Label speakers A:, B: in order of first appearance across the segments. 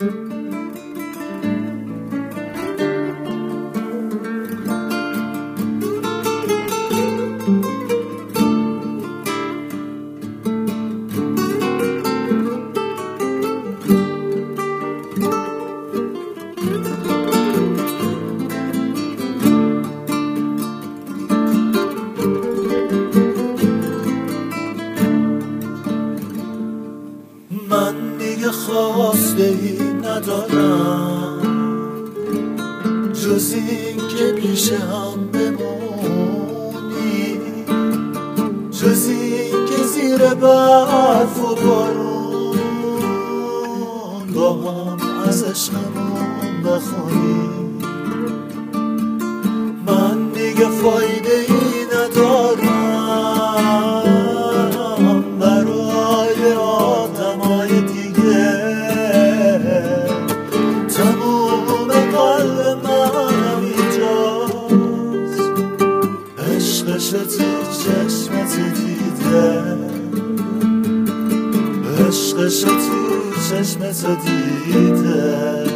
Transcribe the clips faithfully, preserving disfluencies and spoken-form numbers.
A: من دیگه خواسته ای ندارم جز این که پیش هم بمونی، جز این که زیر برف و بارون با هم از عشقمون بخونی. من دیگه فایده ای ندارم برای آدمای دیگه، تموم قلب منم اینجاست، عشقش تو چشمت دیده، عشقش تو چشمت دیده.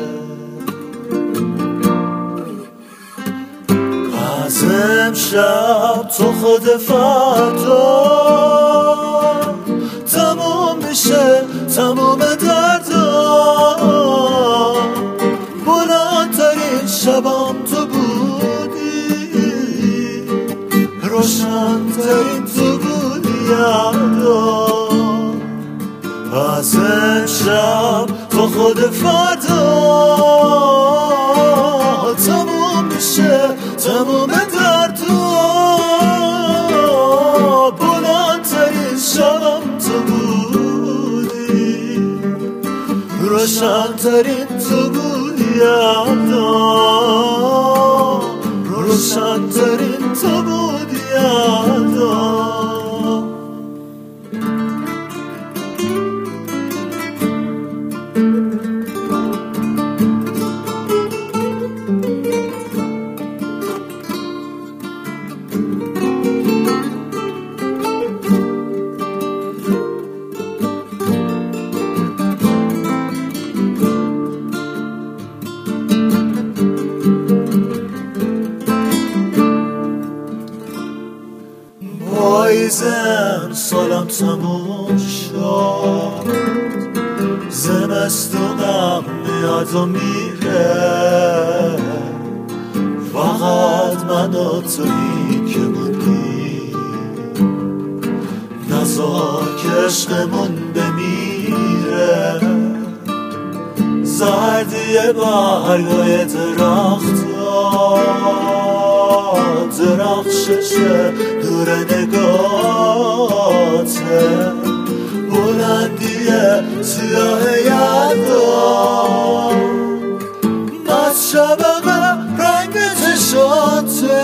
A: از امشب تو خود فردا تموم میشه تموم دردا، بلندترین شبم تو بودی، روشنترین تو بودی یادا. از امشب تو خود فردا تموم میشه تموم دردا، بلندترین شبم تو بودی، روشنترین تو بودی یادا، روشنترین تو بودی یادا. پاییزم سالم تموم شد، زمستونم میاد و میره، فقط من و تویی که موندی، نذار که عشقمون بمیره. زردی برگای درختا درخشش دور نگاته، بلندی سیاه یدا، از شبقه رنگ چشاته،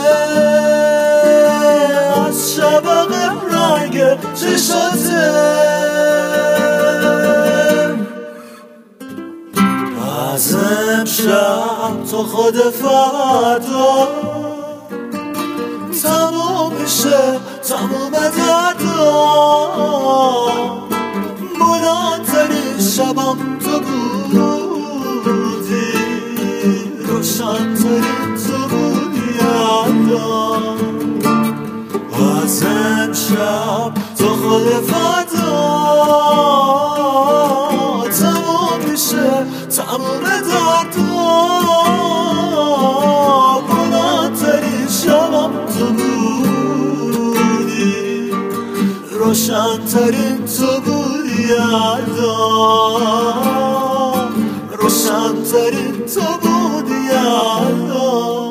A: از شبقه رنگ چشاته. از امشب تو خود فردا تموم میشه تموم دردا، بلندترین شبم تو بودی، روشنترین تو بودی یادا. از امشب تو خود فردا تموم میشه تموم دردا، بلندترین شبم تو بودی، روشنترین تو بودی یادا، روشنترین تو بودی یادا.